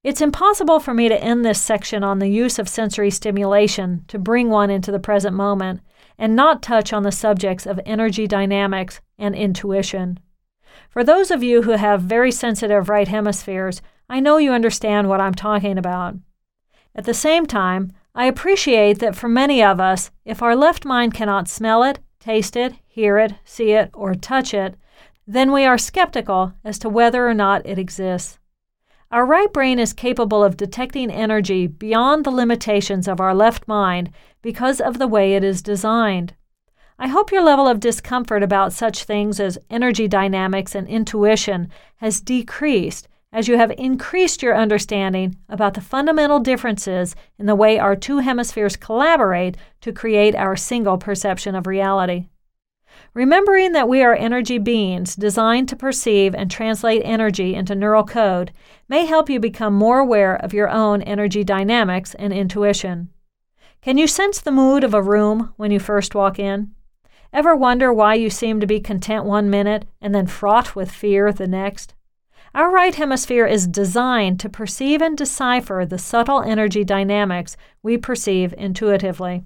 It's impossible for me to end this section on the use of sensory stimulation to bring one into the present moment and not touch on the subjects of energy dynamics and intuition. For those of you who have very sensitive right hemispheres, I know you understand what I'm talking about. At the same time, I appreciate that for many of us, if our left mind cannot smell it, taste it, hear it, see it, or touch it, then we are skeptical as to whether or not it exists. Our right brain is capable of detecting energy beyond the limitations of our left mind because of the way it is designed. I hope your level of discomfort about such things as energy dynamics and intuition has decreased as you have increased your understanding about the fundamental differences in the way our two hemispheres collaborate to create our single perception of reality. Remembering that we are energy beings designed to perceive and translate energy into neural code may help you become more aware of your own energy dynamics and intuition. Can you sense the mood of a room when you first walk in? Ever wonder why you seem to be content one minute and then fraught with fear the next? Our right hemisphere is designed to perceive and decipher the subtle energy dynamics we perceive intuitively.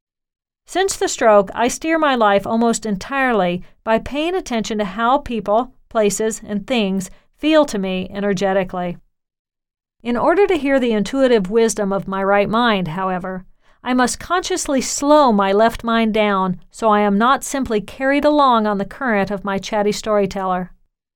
Since the stroke, I steer my life almost entirely by paying attention to how people, places, and things feel to me energetically. In order to hear the intuitive wisdom of my right mind, however, I must consciously slow my left mind down so I am not simply carried along on the current of my chatty storyteller.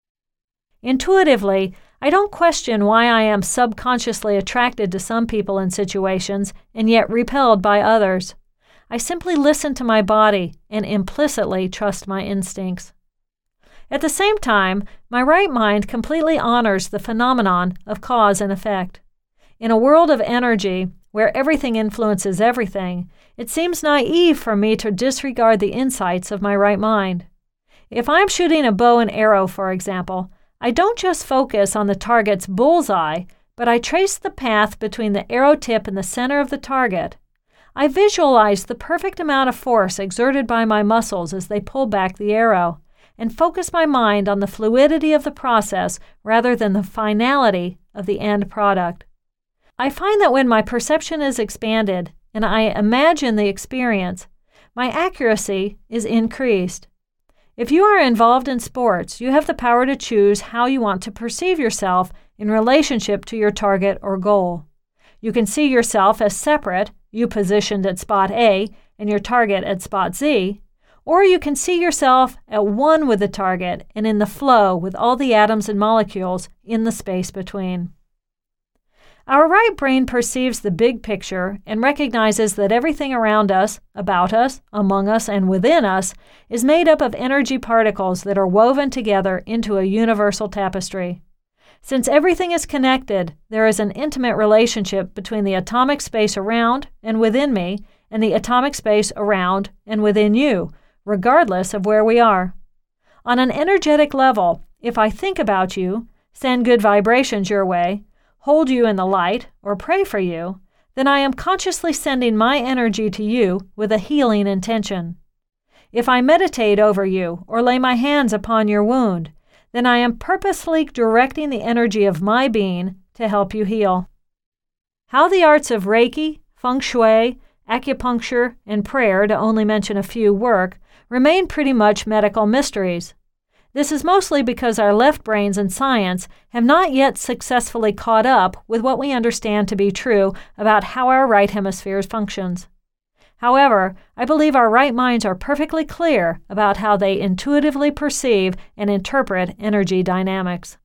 Intuitively, I don't question why I am subconsciously attracted to some people and situations and yet repelled by others. I simply listen to my body and implicitly trust my instincts. At the same time, my right mind completely honors the phenomenon of cause and effect. In a world of energy, where everything influences everything, it seems naive for me to disregard the insights of my right mind. If I'm shooting a bow and arrow, for example, I don't just focus on the target's bullseye, but I trace the path between the arrow tip and the center of the target. I visualize the perfect amount of force exerted by my muscles as they pull back the arrow, and focus my mind on the fluidity of the process rather than the finality of the end product. I find that when my perception is expanded and I imagine the experience, my accuracy is increased. If you are involved in sports, you have the power to choose how you want to perceive yourself in relationship to your target or goal. You can see yourself as separate, you positioned at spot A and your target at spot Z, or you can see yourself at one with the target and in the flow with all the atoms and molecules in the space between. Our right brain perceives the big picture and recognizes that everything around us, about us, among us, and within us is made up of energy particles that are woven together into a universal tapestry. Since everything is connected, there is an intimate relationship between the atomic space around and within me and the atomic space around and within you, regardless of where we are. On an energetic level, if I think about you, send good vibrations your way, hold you in the light, or pray for you, then I am consciously sending my energy to you with a healing intention. If I meditate over you or lay my hands upon your wound, then I am purposely directing the energy of my being to help you heal. How the arts of Reiki, Feng Shui, acupuncture, and prayer, to only mention a few, work remain pretty much medical mysteries. This is mostly because our left brains and science have not yet successfully caught up with what we understand to be true about how our right hemisphere functions. However, I believe our right minds are perfectly clear about how they intuitively perceive and interpret energy dynamics.